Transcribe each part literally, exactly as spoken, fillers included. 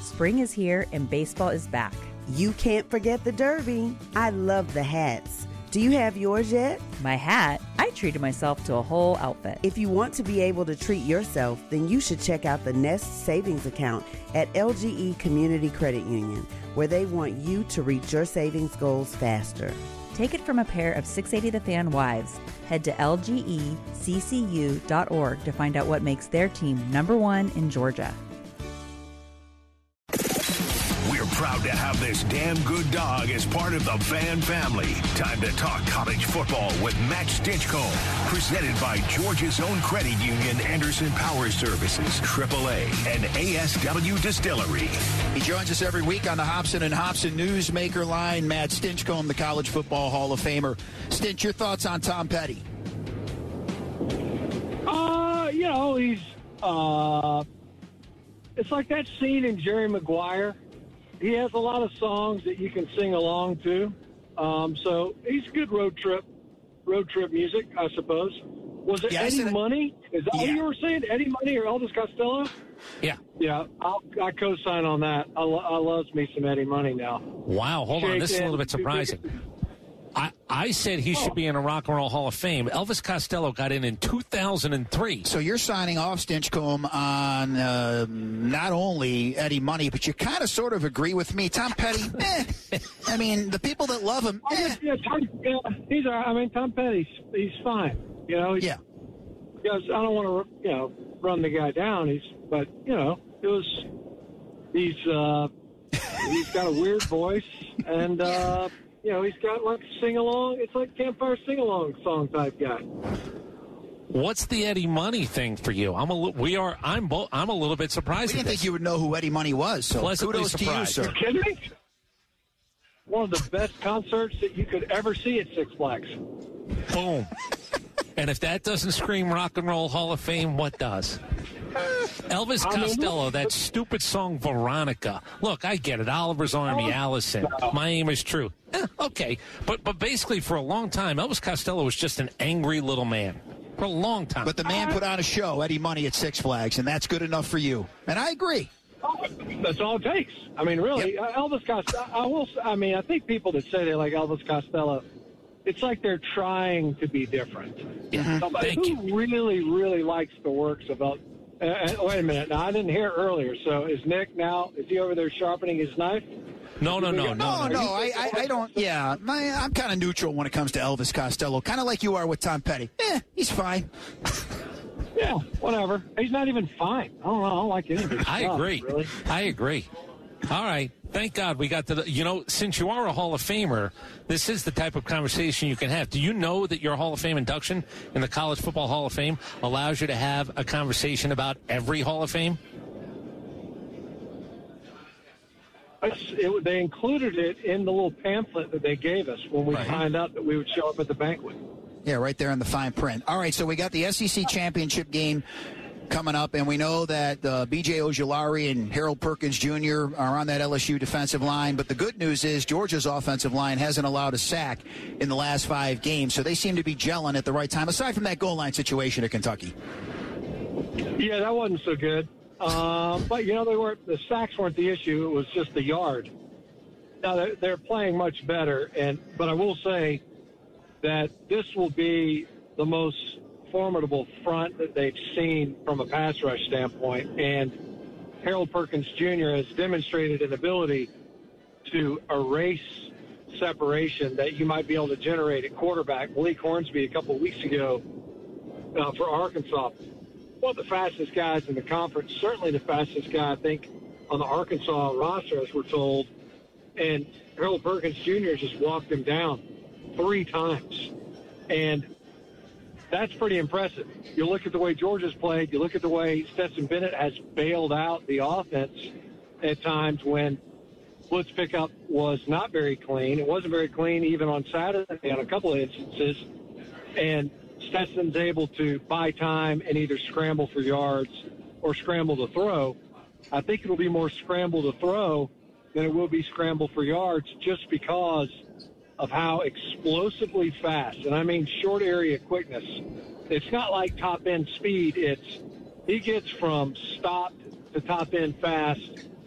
Spring is here and baseball is back. You can't forget the Derby. I love the hats. Do you have yours yet? My hat? I treated myself to a whole outfit. If you want to be able to treat yourself, then you should check out the Nest Savings Account at L G E Community Credit Union, where they want you to reach your savings goals faster. Take it from a pair of six eighty The Fan wives. Head to L G E C C U dot org to find out what makes their team number one in Georgia. We're proud to have this damn good dog as part of the Fan family. Time to talk college football with Matt Stinchcomb. Presented by Georgia's own credit union, Anderson Power Services, triple A, and A S W Distillery. He joins us every week on the Hobson and Hobson Newsmaker line. Matt Stinchcomb, the College Football Hall of Famer. Stinch, your thoughts on Tom Petty? Uh, you know, he's, uh, it's like that scene in Jerry Maguire. He has a lot of songs that you can sing along to. Um, so he's good road trip, road trip music, I suppose. Was it yeah, Eddie Money? Is that yeah. what you were saying? Eddie Money or Elvis Costello? Yeah. Yeah, I'll, I co-sign on that. I, lo- I love me some Eddie Money now. Wow, hold Shake on. This is a little bit surprising. I, I said he should be in a Rock and Roll Hall of Fame. Elvis Costello got in in two thousand three. So you're signing off, Stinchcomb, on uh, not only Eddie Money, but you kind of sort of agree with me. Tom Petty, eh. I mean, the people that love him, eh. yeah, Tom, yeah, he's. I mean, Tom Petty's he's fine. You know, he's, yeah. Because I don't want to, you know, run the guy down. He's, but you know, it was. He's uh, he's got a weird voice and. Uh, You know, he's got like sing-along. It's like campfire sing-along song type guy. What's the Eddie Money thing for you? I'm a we are I'm bo- I'm a little bit surprised. We didn't at think this. you would know who Eddie Money was. So Pleasantly kudos surprised. to you, sir. Are you kidding me? One of the best concerts that you could ever see at Six Flags. Boom. And if that doesn't scream Rock and Roll Hall of Fame, what does? Elvis Costello, that stupid song Veronica. Look, I get it. Oliver's Army, Allison, My Aim is True. Eh, okay, but but basically for a long time, Elvis Costello was just an angry little man. For a long time. But the man put on a show, Eddie Money at Six Flags, and that's good enough for you. And I agree. That's all it takes. I mean, really, yep. Elvis Costello. I will. I mean, I think people that say they like Elvis Costello, it's like they're trying to be different. Yeah. Somebody Thank who you. really, really likes the works of Elvis. Uh, wait a minute. Now, I didn't hear it earlier. So is Nick now, is he over there sharpening his knife? No, no, no, no, no, no. I, I, I don't. Yeah, my, I'm kind of neutral when it comes to Elvis Costello. Kind of like you are with Tom Petty. Eh, he's fine. Yeah, whatever. He's not even fine. I don't know. I don't like any of his I stuff, agree. Really. I agree. All right. Thank God we got to the, you know, since you are a Hall of Famer, this is the type of conversation you can have. Do you know that your Hall of Fame induction in the College Football Hall of Fame allows you to have a conversation about every Hall of Fame? It, they included it in the little pamphlet that they gave us when we right. signed up that we would show up at the banquet. Yeah, right there in the fine print. All right, so we got the S E C championship game coming up, and we know that uh, B J Ojulari and Harold Perkins Junior are on that L S U defensive line. But the good news is Georgia's offensive line hasn't allowed a sack in the last five games, so they seem to be gelling at the right time, aside from that goal line situation at Kentucky. Yeah, that wasn't so good. Uh, but, you know, they weren't, the sacks weren't the issue. It was just the yard. Now, they're, they're playing much better, and but I will say that this will be the most formidable front that they've seen from a pass rush standpoint. And Harold Perkins Junior has demonstrated an ability to erase separation that you might be able to generate at quarterback. Malik Hornsby a couple of weeks ago uh, for Arkansas, one of the fastest guys in the conference, certainly the fastest guy, I think, on the Arkansas roster, as we're told. And Harold Perkins Junior just walked him down three times. And that's pretty impressive. You look at the way Georgia's played. You look at the way Stetson Bennett has bailed out the offense at times when blitz pickup was not very clean. It wasn't very clean even on Saturday on a couple of instances. And Stetson's able to buy time and either scramble for yards or scramble to throw. I think it'll be more scramble to throw than it will be scramble for yards just because of how explosively fast, and I mean short area quickness. It's not like top end speed. It's he gets from stopped to top end fast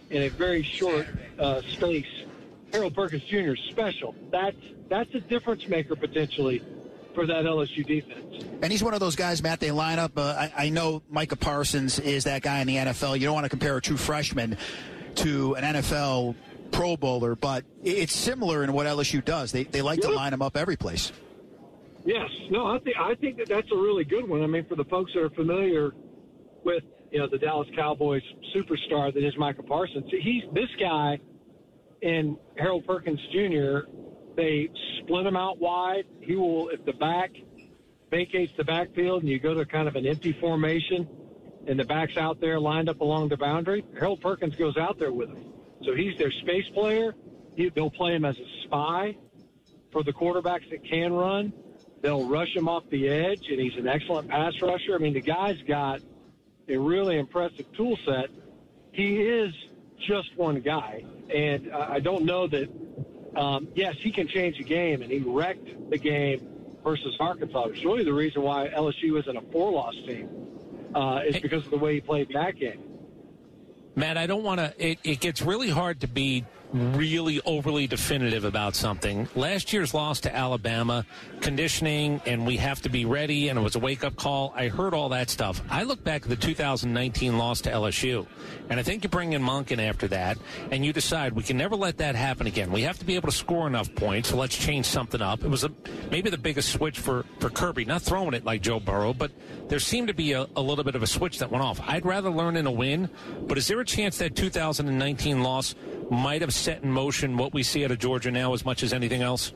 in a very short uh, space. Harold Perkins Junior is special. That's, that's a difference maker potentially for that L S U defense. And he's one of those guys, Matt, they line up. Uh, I, I know Micah Parsons is that guy in the N F L. You don't want to compare a true freshman to an N F L Pro Bowler, but it's similar in what L S U does. They they like yeah. to line him up every place. Yes. No, I think I think that that's a really good one. I mean, for the folks that are familiar with, you know, the Dallas Cowboys superstar that is Micah Parsons, he's this guy and Harold Perkins Junior, they split him out wide. He will, if the back vacates the backfield and you go to kind of an empty formation and the back's out there lined up along the boundary, Harold Perkins goes out there with him. So he's their space player. He, they'll play him as a spy for the quarterbacks that can run. They'll rush him off the edge, and he's an excellent pass rusher. I mean, the guy's got a really impressive tool set. He is just one guy, and I don't know that, um, yes, he can change the game, and he wrecked the game versus Arkansas. It's really the reason why L S U isn't a four-loss team uh, is because of the way he played that game. Matt, I don't want to it, – it gets really hard to be really overly definitive about something. Last year's loss to Alabama, conditioning, and we have to be ready, and it was a wake-up call. I heard all that stuff. I look back at the two thousand nineteen loss to L S U, and I think you bring in Monken after that, and you decide we can never let that happen again. We have to be able to score enough points, so let's change something up. It was a, maybe the biggest switch for, for Kirby, not throwing it like Joe Burrow, but there seemed to be a, a little bit of a switch that went off. I'd rather learn in a win, but is there a chance that two thousand nineteen loss might have set in motion what we see out of Georgia now as much as anything else?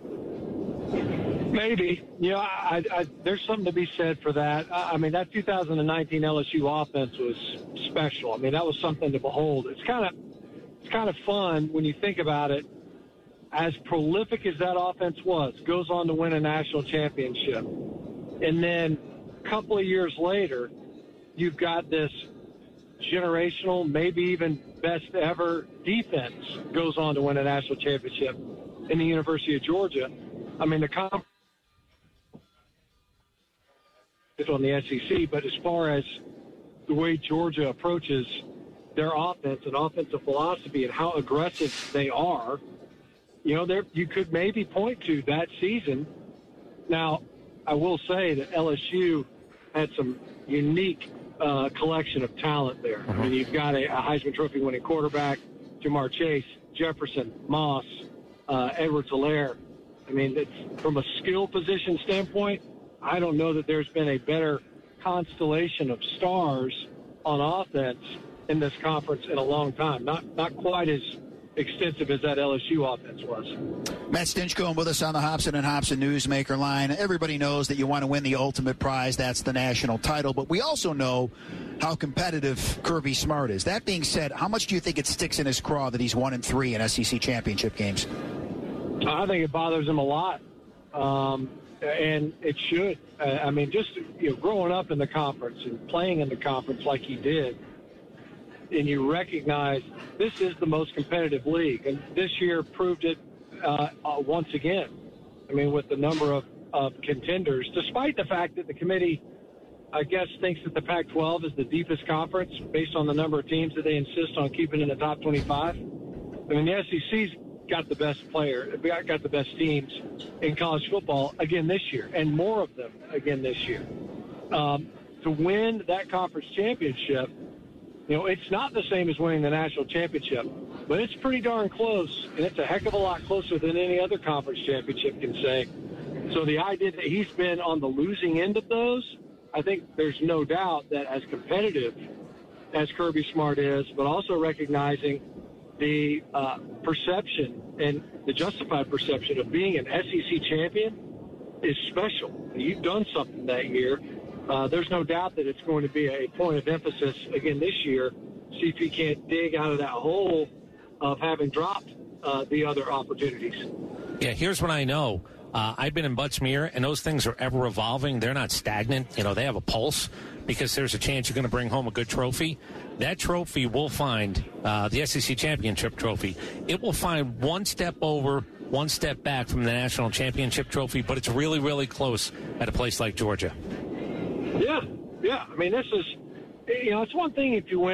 Maybe. You know, I, I, there's something to be said for that. I, I mean, that two thousand nineteen L S U offense was special. I mean, that was something to behold. It's kind of it's kind of fun when you think about it. As prolific as that offense was, goes on to win a national championship. And then a couple of years later, you've got this generational, maybe even best ever defense goes on to win a national championship in the University of Georgia. I mean, the conference is on the S E C, but as far as the way Georgia approaches their offense and offensive philosophy and how aggressive they are, you know, there you could maybe point to that season. Now, I will say that L S U had some unique Uh, collection of talent there. Mm-hmm. I mean, you've got a, a Heisman Trophy winning quarterback, Jamar Chase, Jefferson, Moss, uh, Edwards-Helaire. I mean, it's, from a skill position standpoint, I don't know that there's been a better constellation of stars on offense in this conference in a long time. Not not quite as extensive as that L S U offense was. Matt Stinchcomb with us on the Hobson and Hobson Newsmaker line. Everybody knows that you want to win the ultimate prize. That's the national title. But we also know how competitive Kirby Smart is. That being said, how much do you think it sticks in his craw that he's one and three in S E C championship games? I think it bothers him a lot. Um, and it should. I mean, just you know, growing up in the conference and playing in the conference like he did, and you recognize this is the most competitive league. And this year proved it uh, uh, once again. I mean, with the number of, of contenders, despite the fact that the committee, I guess, thinks that the Pac twelve is the deepest conference based on the number of teams that they insist on keeping in the top twenty-five. I mean, the S E C's got the best player, got the best teams in college football again this year, and more of them again this year. Um, to win that conference championship, you know, it's not the same as winning the national championship, but it's pretty darn close, and it's a heck of a lot closer than any other conference championship can say. So the idea that he's been on the losing end of those, I think there's no doubt that as competitive as Kirby Smart is, but also recognizing the uh, perception and the justified perception of being an S E C champion is special. You've done something that year. Uh, there's no doubt that it's going to be a point of emphasis again this year. See if he can't dig out of that hole of having dropped uh, the other opportunities. Yeah, here's what I know. Uh, I've been in Butts-Mehre, and those things are ever evolving. They're not stagnant. You know, they have a pulse because there's a chance you're going to bring home a good trophy. That trophy will find, uh, the S E C championship trophy, it will find one step over, one step back from the national championship trophy, but it's really, really close at a place like Georgia. Yeah, yeah. I mean, this is, you know, it's one thing if you win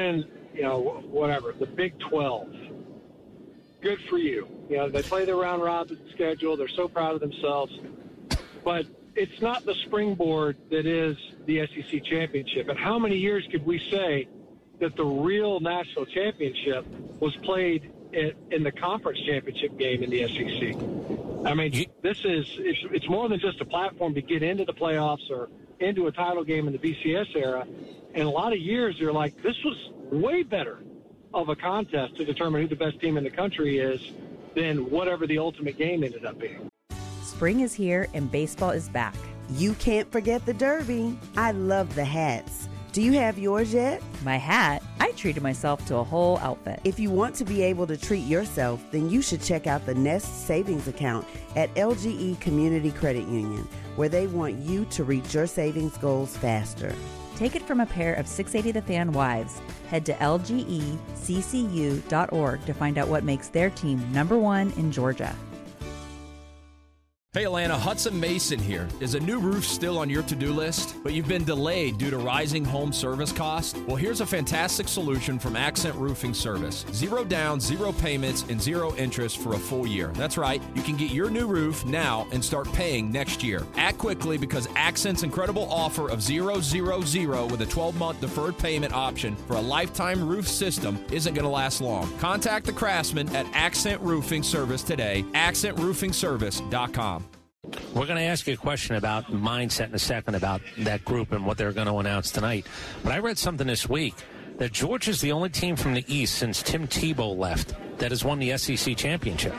you know, whatever, the Big twelve. Good for you. You know, they play their round robin schedule. They're so proud of themselves. But it's not the springboard that is the S E C championship. And how many years could we say that the real national championship was played in, in the conference championship game in the S E C? I mean, this is it's, it's more than just a platform to get into the playoffs or into a title game in the B C S era. And a lot of years, you're like, this was way better of a contest to determine who the best team in the country is than whatever the ultimate game ended up being. Spring is here and baseball is back. You can't forget the Derby. I love the hats. Do you have yours yet? My hat? I treated myself to a whole outfit. If you want to be able to treat yourself, then you should check out the Nest Savings Account at L G E Community Credit Union, where they want you to reach your savings goals faster. Take it from a pair of six eighty The Fan wives. Head to L G E C C U dot org to find out what makes their team number one in Georgia. Hey Atlanta, Hudson Mason here. Is a new roof still on your to-do list, but you've been delayed due to rising home service costs? Well, here's a fantastic solution from Accent Roofing Service. Zero down, zero payments, and zero interest for a full year. That's right. You can get your new roof now and start paying next year. Act quickly because Accent's incredible offer of zero, zero, zero with a twelve-month deferred payment option for a lifetime roof system isn't going to last long. Contact the craftsman at Accent Roofing Service today, accent roofing service dot com. We're going to ask you a question about mindset in a second about that group and what they're going to announce tonight. But I read something this week that Georgia's the only team from the East since Tim Tebow left that has won the S E C championship.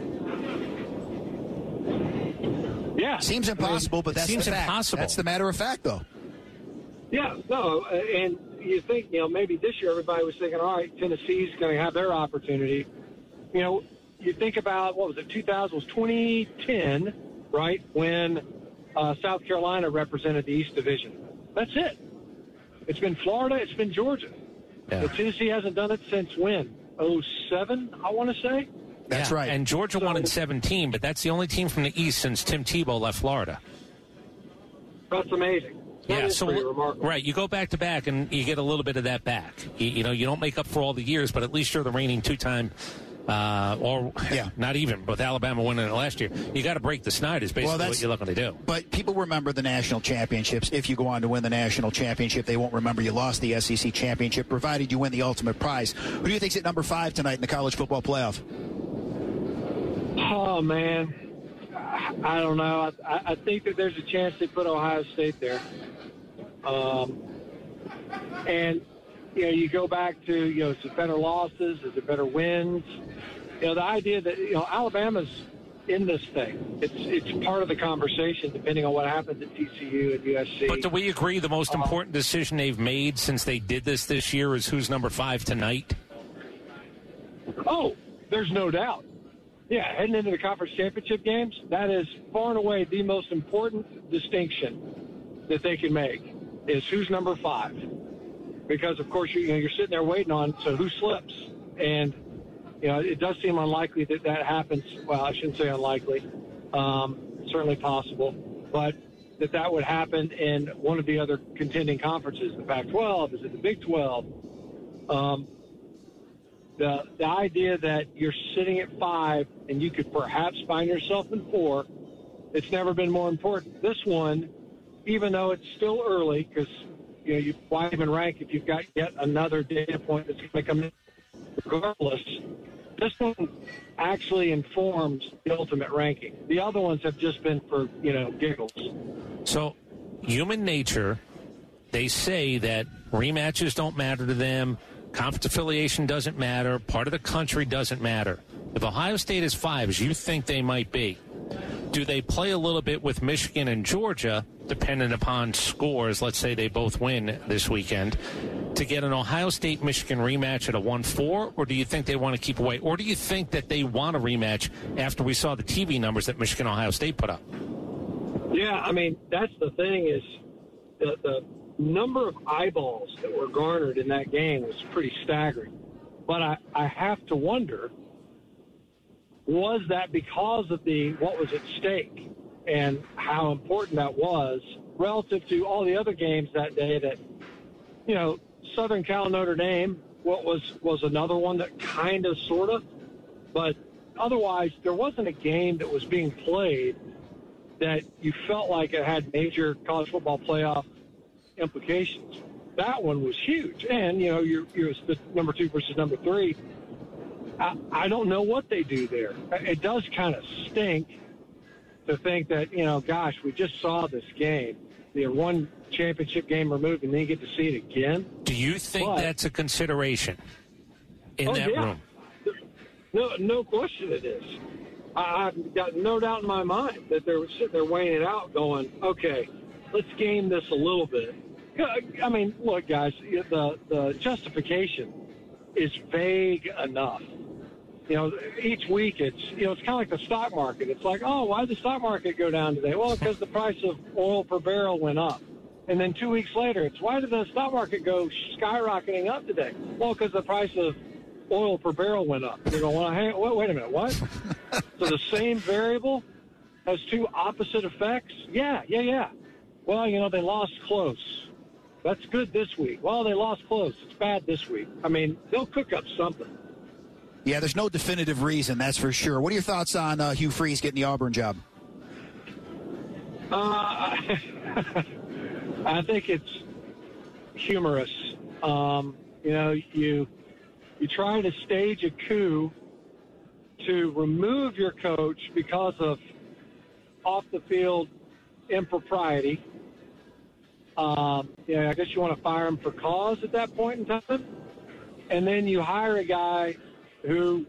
Yeah. Seems impossible, but that's seems the fact. impossible. That's the matter of fact, though. Yeah, no, and you think, you know, maybe this year everybody was thinking, all right, Tennessee's going to have their opportunity. You know, you think about, what was it, two thousand, was twenty ten, right, when uh, South Carolina represented the East Division. That's it. It's been Florida. It's been Georgia. Yeah. But Tennessee hasn't done it since when? oh seven, I want to say? That's yeah. right. And Georgia so, won in seventeen, but that's the only team from the East since Tim Tebow left Florida. That's amazing. That yeah, is so pretty remarkable. Right, you go back to back, and you get a little bit of that back. You, you know, you don't make up for all the years, but at least you're the reigning two-time. Uh, or yeah. not even with Alabama winning it last year. You got to break the snide is basically well, what you're looking to do. But people remember the national championships. If you go on to win the national championship, they won't remember you lost the S E C championship, provided you win the ultimate prize. Who do you think's at number five tonight in the college football playoff? Oh, man. I don't know. I, I think that there's a chance they put Ohio State there. Um, and, you know, you go back to, you know, is it better losses? Is it better wins? You know, the idea that, you know, Alabama's in this thing. It's it's part of the conversation, depending on what happens at T C U and U S C. But do we agree the most important decision they've made since they did this this year is who's number five tonight? Oh, there's no doubt. Yeah, heading into the conference championship games, that is far and away the most important distinction that they can make is who's number five. Because, of course, you, you know, you're sitting there waiting on, so who slips? And, you know, it does seem unlikely that that happens. Well, I shouldn't say unlikely. Um, certainly possible. But that that would happen in one of the other contending conferences, the Pac twelve, is it the Big twelve? Um, the, the idea that you're sitting at five and you could perhaps find yourself in four, it's never been more important. This one, even though it's still early, because – you know, you why even rank if you've got yet another data point that's going to come in regardless. This one actually informs the ultimate ranking. The other ones have just been for, you know, giggles. So, human nature, they say that rematches don't matter to them, conference affiliation doesn't matter, part of the country doesn't matter. If Ohio State is five, as you think they might be, do they play a little bit with Michigan and Georgia, dependent upon scores, let's say they both win this weekend, to get an Ohio State-Michigan rematch at a one four, or do you think they want to keep away? Or do you think that they want a rematch after we saw the T V numbers that Michigan-Ohio State put up? Yeah, I mean, that's the thing is the, the number of eyeballs that were garnered in that game was pretty staggering. But I, I have to wonder, was that because of the what was at stake and how important that was relative to all the other games that day that, you know, Southern Cal Notre Dame what was, was another one that kind of, sort of, but otherwise there wasn't a game that was being played that you felt like it had major college football playoff implications. That one was huge. And, you know, you're, you're the number two versus number three. I, I don't know what they do there. It does kind of stink to think that, you know, gosh, we just saw this game. They're one championship game removed, and then you get to see it again. Do you think but, that's a consideration in oh, that yeah. room? No, no question it is. I, I've got no doubt in my mind that they're sitting there weighing it out going, okay, let's game this a little bit. I mean, look, guys, the, the justification is vague enough. You know, each week it's, you know, it's kind of like the stock market. It's like, oh, why did the stock market go down today? Well, because the price of oil per barrel went up. And then two weeks later, it's why did the stock market go skyrocketing up today? Well, because the price of oil per barrel went up. You go, well, hang, wait, wait a minute, what? So the same variable has two opposite effects? Yeah, yeah, yeah. Well, you know, they lost close. That's good this week. Well, they lost close. It's bad this week. I mean, they'll cook up something. Yeah, there's no definitive reason, that's for sure. What are your thoughts on uh, Hugh Freeze getting the Auburn job? Uh, I think it's humorous. Um, you know, you you try to stage a coup to remove your coach because of off-the-field impropriety. Um, yeah, I guess you want to fire him for cause at that point in time. And then you hire a guy who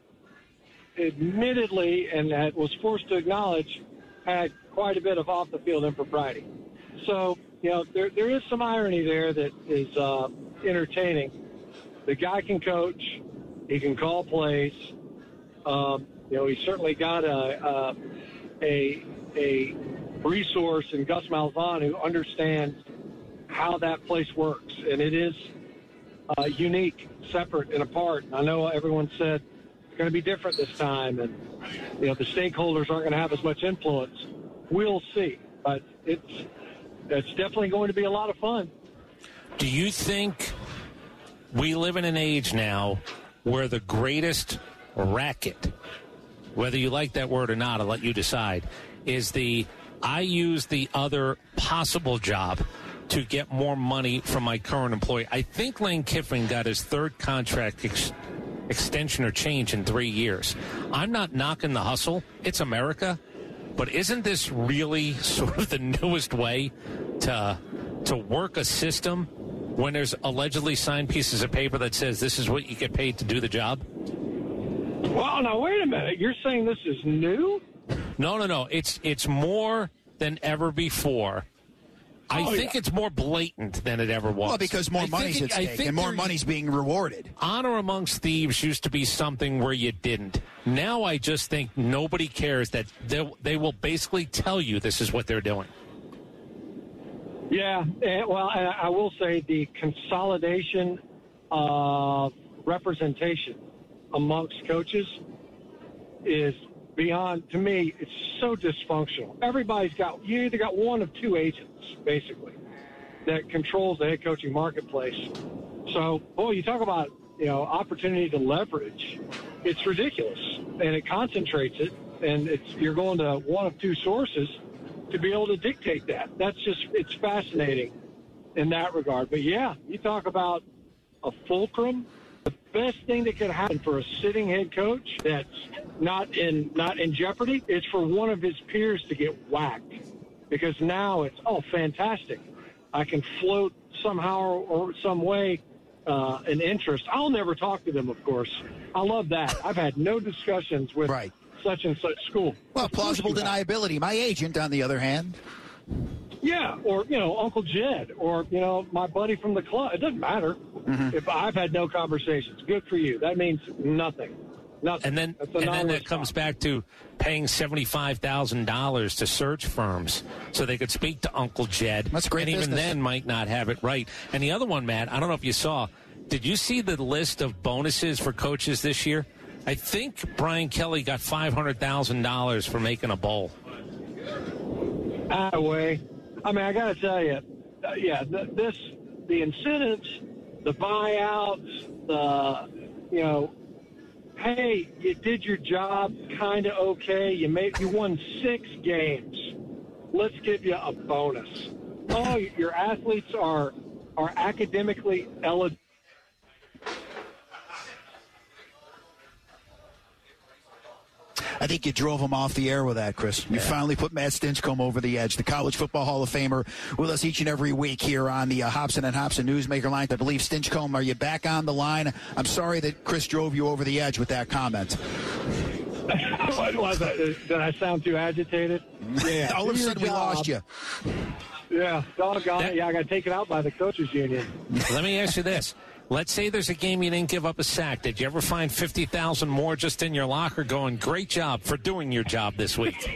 admittedly and had, was forced to acknowledge had quite a bit of off-the-field impropriety. So, you know, there there is some irony there that is uh, entertaining. The guy can coach. He can call plays. Um, you know, he's certainly got a, a, a, a resource in Gus Malzahn who understands how that place works. And it is uh, unique, separate, and apart. I know everyone said it's going to be different this time, and you know the stakeholders aren't going to have as much influence. We'll see, but it's it's definitely going to be a lot of fun. Do you think we live in an age now where the greatest racket, whether you like that word or not, I'll let you decide, is the I use the other possible job to get more money from my current employee? I think Lane Kiffin got his third contract ex- extension or change in three years. I'm not knocking the hustle. It's America. But isn't this really sort of the newest way to to work a system when there's allegedly signed pieces of paper that says this is what you get paid to do the job? Well, now, wait a minute. You're saying this is new? No, no, no. It's, it's more than ever before. I oh, think yeah. it's more blatant than it ever was. Well, because more I money's it, at stake and more money's being rewarded. Honor amongst thieves used to be something where you didn't. Now I just think nobody cares that they, they will basically tell you this is what they're doing. Yeah, well, I will say the consolidation of representation amongst coaches is beyond, to me, it's so dysfunctional. Everybody's got, you either got one of two agents, basically, that controls the head coaching marketplace. So, boy, you talk about, you know, opportunity to leverage. It's ridiculous, and it concentrates it, and it's you're going to one of two sources to be able to dictate that. That's just, it's fascinating in that regard. But, yeah, you talk about a fulcrum. The best thing that could happen for a sitting head coach that's not in not in jeopardy is for one of his peers to get whacked. Because now it's, oh, fantastic. I can float somehow or some way uh, an interest. I'll never talk to them, of course. I love that. I've had no discussions with right. such and such school. Well, plausible deniability. My agent, on the other hand. Yeah, or, you know, Uncle Jed, or, you know, my buddy from the club. It doesn't matter. Mm-hmm. If I've had no conversations. Good for you. That means nothing. Nothing. And then, and then that comes back to paying seventy-five thousand dollars to search firms so they could speak to Uncle Jed. That's great And even business. then might not have it right. And the other one, Matt, I don't know if you saw, did you see the list of bonuses for coaches this year? I think Brian Kelly got five hundred thousand dollars for making a bowl. That way. I mean, I got to tell you, uh, yeah, th- this, the incentives, the buyouts, uh, you know, hey, you did your job kind of okay. You made you won six games. Let's give you a bonus. Oh, your athletes are are academically eligible. I think you drove him off the air with that, Chris. You yeah. finally put Matt Stinchcomb over the edge, the College Football Hall of Famer, with us each and every week here on the uh, Hobson and Hobson Newsmaker line. I believe, Stinchcomb, are you back on the line? I'm sorry that Chris drove you over the edge with that comment. What was it? Did I sound too agitated? Yeah. All of a sudden, we lost you. Yeah, doggone it. Yeah, I got taken out by the coaches union. Let me ask you this. Let's say there's a game you didn't give up a sack. Did you ever find fifty thousand more just in your locker going, great job for doing your job this week?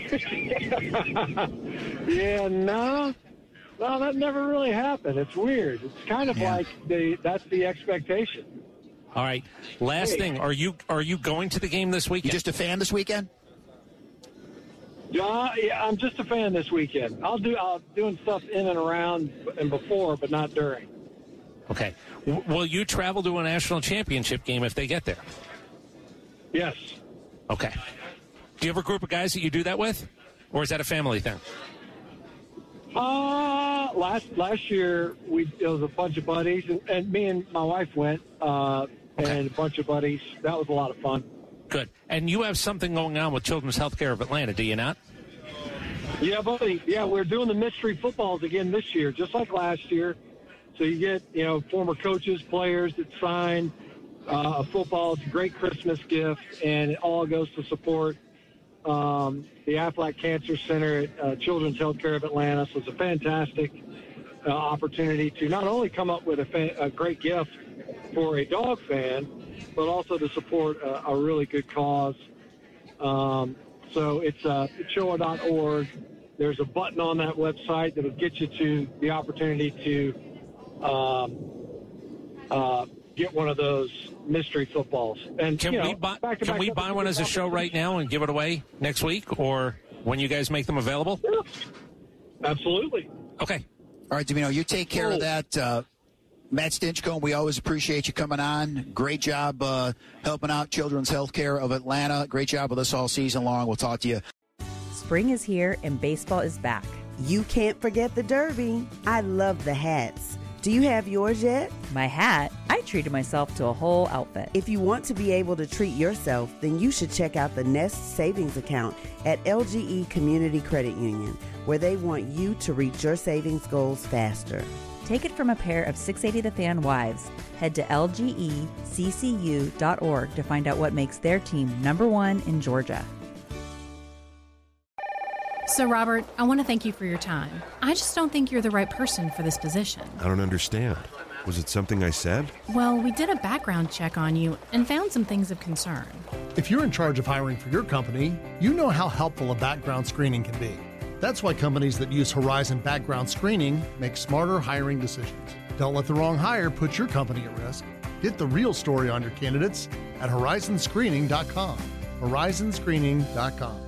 Yeah, no. No, that never really happened. It's weird. It's kind of yeah. like the that's the expectation. All right. Last hey. thing. Are you are you going to the game this weekend? You just a fan this weekend? Uh, yeah, I'm just a fan this weekend. I'll do I'll doing stuff in and around and before, but not during. Okay. W- will you travel to a national championship game if they get there? Yes. Okay. Do you have a group of guys that you do that with, or is that a family thing? Uh, last last year we it was a bunch of buddies, and, and me and my wife went, uh, okay. and a bunch of buddies. That was a lot of fun. Good. And you have something going on with Children's Healthcare of Atlanta, do you not? Yeah, buddy. Yeah, we're doing the mystery footballs again this year, just like last year. So you get, you know, former coaches, players that sign uh, a football. It's a great Christmas gift, and it all goes to support um, the Aflac Cancer Center at uh, Children's Healthcare of Atlanta. So it's a fantastic uh, opportunity to not only come up with a, fa- a great gift for a dog fan, but also to support a, a really good cause. Um, so it's uh, C H O A dot org. There's a button on that website that will get you to the opportunity to um, uh, get one of those mystery footballs. And can you know, we buy, can we buy one as a show right now and give it away next week, or when you guys make them available? Yeah. Absolutely. Okay. All right, Domino, you take care cool. of that. Uh, Matt Stinchcomb, we always appreciate you coming on. Great job uh, helping out Children's Healthcare of Atlanta. Great job with us all season long. We'll talk to you. Spring is here and baseball is back. You can't forget the Derby. I love the hats. Do you have yours yet? My hat? I treated myself to a whole outfit. If you want to be able to treat yourself, then you should check out the Nest Savings Account at L G E Community Credit Union, where they want you to reach your savings goals faster. Take it from a pair of six eighty The Fan wives. Head to L G E C C U dot org to find out what makes their team number one in Georgia. So, Robert, I want to thank you for your time. I just don't think you're the right person for this position. I don't understand. Was it something I said? Well, we did a background check on you and found some things of concern. If you're in charge of hiring for your company, you know how helpful a background screening can be. That's why companies that use Horizon Background Screening make smarter hiring decisions. Don't let the wrong hire put your company at risk. Get the real story on your candidates at horizon screening dot com. horizon screening dot com.